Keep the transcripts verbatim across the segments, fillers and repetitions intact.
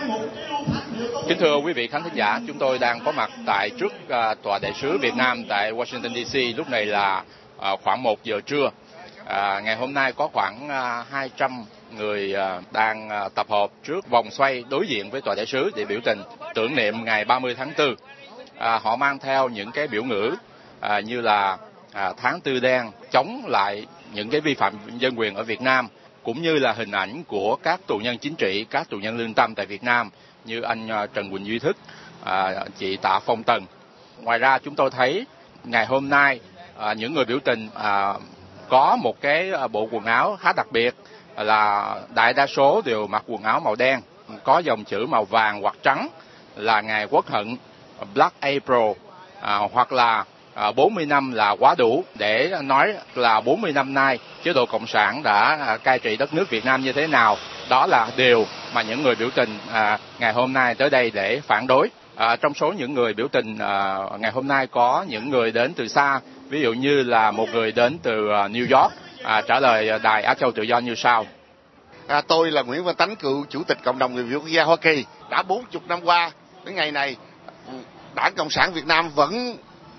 Kính thưa quý vị khán thính giả, chúng tôi đang có mặt tại trước uh, tòa đại sứ Việt Nam tại Washington đê xê. Lúc này là uh, khoảng một giờ trưa. Uh, ngày hôm nay có khoảng uh, hai trăm người uh, đang uh, tập hợp trước vòng xoay đối diện với tòa đại sứ để biểu tình tưởng niệm ngày ba mươi tháng tư. Uh, họ mang theo những cái biểu ngữ uh, như là uh, tháng tư đen, chống lại những cái vi phạm dân quyền ở Việt Nam, cũng như là hình ảnh của các tù nhân chính trị, các tù nhân lương tâm tại Việt Nam như anh Trần Quỳnh Duy Thức, à, chị Tạ Phong Tần. Ngoài ra chúng tôi thấy ngày hôm nay à, những người biểu tình à, có một cái bộ quần áo khá đặc biệt, là đại đa số đều mặc quần áo màu đen, có dòng chữ màu vàng hoặc trắng là ngày quốc hận, Black April, à, hoặc là à, bốn mươi năm là quá đủ, để nói là bốn mươi năm nay chế độ Cộng sản đã cai trị đất nước Việt Nam như thế nào. Đó là điều mà những người biểu tình à, ngày hôm nay tới đây để phản đối. À, trong số những người biểu tình à, ngày hôm nay có những người đến từ xa, ví dụ như là một người đến từ à, New York, à, trả lời đài Á Châu Tự Do như sau. À, tôi là Nguyễn Văn Tánh, cựu chủ tịch cộng đồng người Việt quốc gia Hoa Kỳ. Đã bốn mươi năm qua, đến ngày này, Đảng Cộng sản Việt Nam vẫn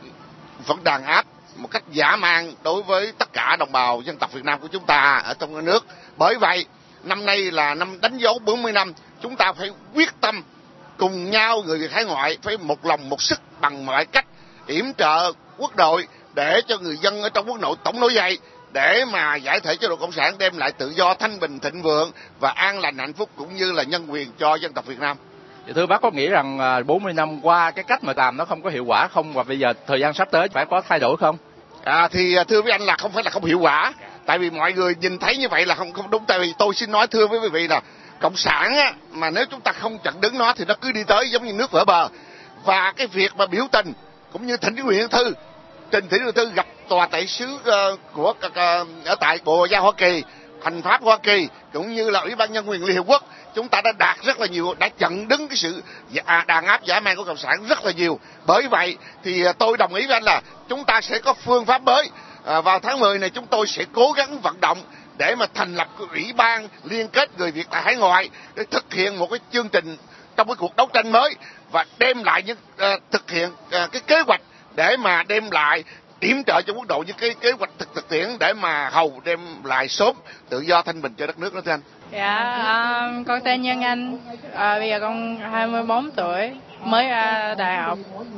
vẫn đàn áp một cách dã man đối với tất cả đồng bào dân tộc Việt Nam của chúng ta ở trong cái nước. Bởi vậy, năm nay là năm đánh dấu bốn mươi năm, chúng ta phải quyết tâm cùng nhau, người Việt hải ngoại phải một lòng một sức bằng mọi cách yểm trợ quốc đội để cho người dân ở trong quốc nội tổng nổi dậy, để mà giải thể chế độ Cộng sản, đem lại tự do, thanh bình, thịnh vượng và an lành hạnh phúc cũng như là nhân quyền cho dân tộc Việt Nam. Thưa bác, có nghĩ rằng bốn mươi năm qua cái cách mà làm nó không có hiệu quả không, và bây giờ thời gian sắp tới phải có thay đổi không? À, thì thưa với anh là không phải là không hiệu quả, tại vì mọi người nhìn thấy như vậy là không không đúng. Tại vì tôi xin nói thưa với quý vị là Cộng sản á, mà nếu chúng ta không chặn đứng nó thì nó cứ đi tới giống như nước vỡ bờ. Và cái việc mà biểu tình cũng như thỉnh nguyện thư, trình thỉnh nguyện thư gặp tòa đại sứ uh, của uh, ở tại Bộ Ngoại giao Hoa Kỳ, Hành pháp Hoa Kỳ cũng như là Ủy ban Nhân quyền Liên Hiệp Quốc, chúng ta đã đạt rất là nhiều, đã chặn đứng cái sự đàn áp dã man của Cộng sản rất là nhiều. Bởi vậy thì tôi đồng ý với anh là chúng ta sẽ có phương pháp mới. À, vào tháng mười này chúng tôi sẽ cố gắng vận động để mà thành lập cái ủy ban liên kết người Việt tại hải ngoại để thực hiện một cái chương trình trong cái cuộc đấu tranh mới và đem lại những uh, thực hiện uh, cái kế hoạch để mà đem lại yểm trợ cho quốc độ, những cái kế hoạch thực thực tiễn để mà hầu đem lại sớm tự do thanh bình cho đất nước đó thưa anh. Dạ, um, con tên Nhân Anh, à, bây giờ con hai mươi bốn tuổi, mới ra đại học,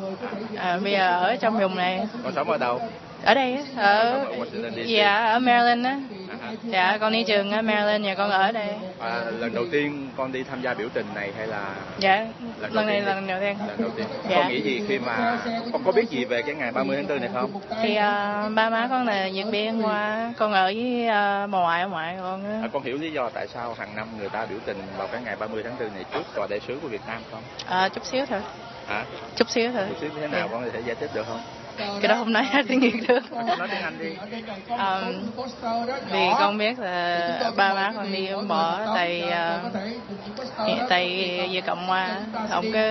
à, bây giờ ở trong vùng này. Con sống ở đâu? Ở đây, ở dạ ở Maryland á. Dạ, con đi trường ở Maryland, và con ở đây. À, lần đầu tiên con đi tham gia biểu tình này hay là? Dạ, lần, lần này là lần đầu tiên. Lần đầu tiên. Dạ. Con nghĩ gì khi mà con có biết gì về cái ngày ba mươi tháng tư này không? Thì uh, ba má con là diễn viên qua, con ở với uh, bà ngoại ở ngoại con á. À, con hiểu lý do tại sao hàng năm người ta biểu tình vào cái ngày ba mươi tháng tư này trước tòa đại sứ của Việt Nam không? À, chút xíu thôi. Hả? Chút xíu thôi. Chút xíu thế nào, yeah. Con có thể giải thích được không? Cái đó không nói tiếng Việt được. Nói tiếng Anh đi. Um, vì con biết là ba má con đi bỏ tại uh, tại về Cộng Hòa, không có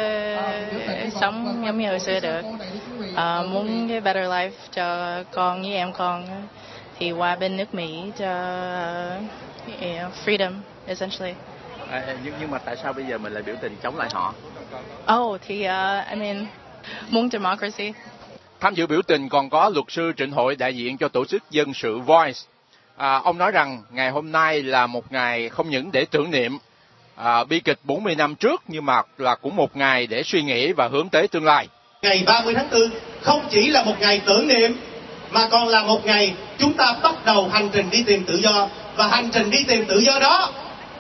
sống giống như hồi xưa được. Uh, muốn cái better life cho con với em con thì qua bên nước Mỹ cho uh, yeah, freedom essentially. À, nhưng nhưng mà tại sao bây giờ mình lại biểu tình chống lại họ? Oh thì uh, I mean muốn democracy. Tham dự biểu tình còn có luật sư Trịnh Hội, đại diện cho tổ chức dân sự Voice. À, ông nói rằng ngày hôm nay là một ngày không những để tưởng niệm à, bi kịch bốn mươi năm trước, nhưng mà là cũng một ngày để suy nghĩ và hướng tới tương lai. Ngày ba mươi tháng tư không chỉ là một ngày tưởng niệm, mà còn là một ngày chúng ta bắt đầu hành trình đi tìm tự do. Và hành trình đi tìm tự do đó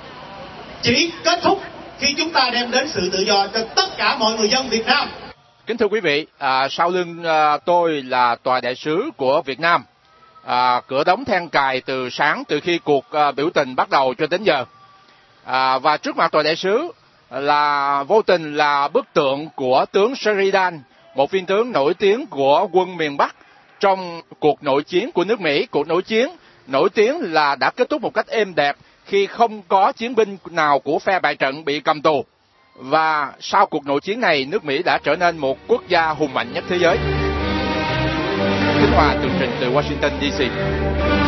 chỉ kết thúc khi chúng ta đem đến sự tự do cho tất cả mọi người dân Việt Nam. Kính thưa quý vị, à, sau lưng à, tôi là tòa đại sứ của Việt Nam. À, cửa đóng then cài từ sáng, từ khi cuộc à, biểu tình bắt đầu cho đến giờ. À, và trước mặt tòa đại sứ là vô tình là bức tượng của tướng Sheridan, một viên tướng nổi tiếng của quân miền Bắc trong cuộc nội chiến của nước Mỹ. Cuộc nội chiến nổi tiếng là đã kết thúc một cách êm đẹp khi không có chiến binh nào của phe bại trận bị cầm tù. Và sau cuộc nội chiến này, nước Mỹ đã trở nên một quốc gia hùng mạnh nhất thế giới. Kính Hòa tường trình từ Washington đê xê.